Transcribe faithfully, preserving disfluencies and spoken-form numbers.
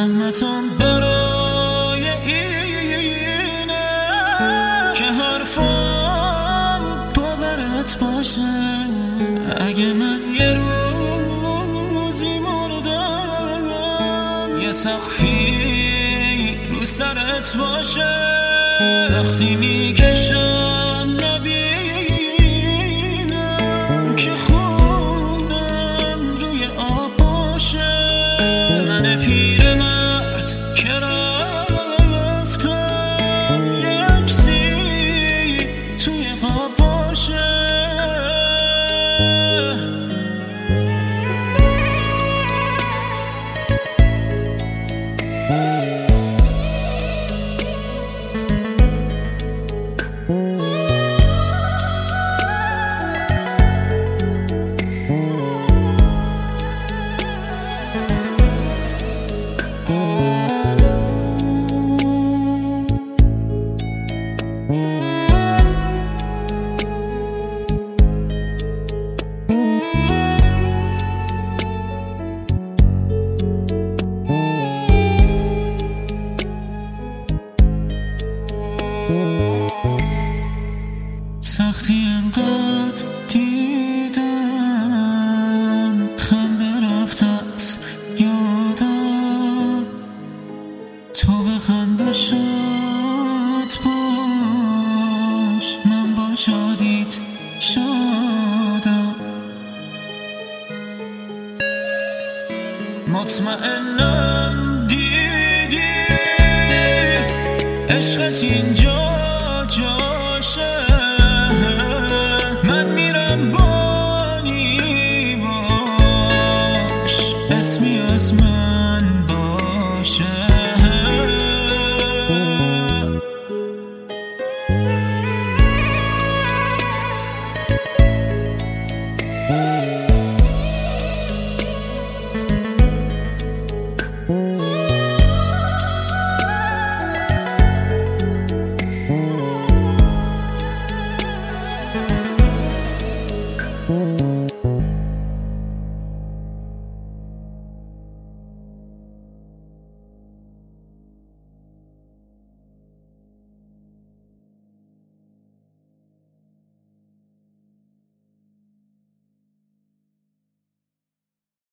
زحمتم برای اینه که حرفم باورت باشه. اگه من یه روزی مردم یه سقفی رو سرت باشه. سختی میکشم نبینم که خوندم روی آب باشه. من پیرمرد که رفتم یه عکسی توی خواب باشه. سختی انقدر دیدم خنده رفته از یادم. تو به خنده شد باش، من با شادیت شادم. مطمئنم دیدی عشقت اینجا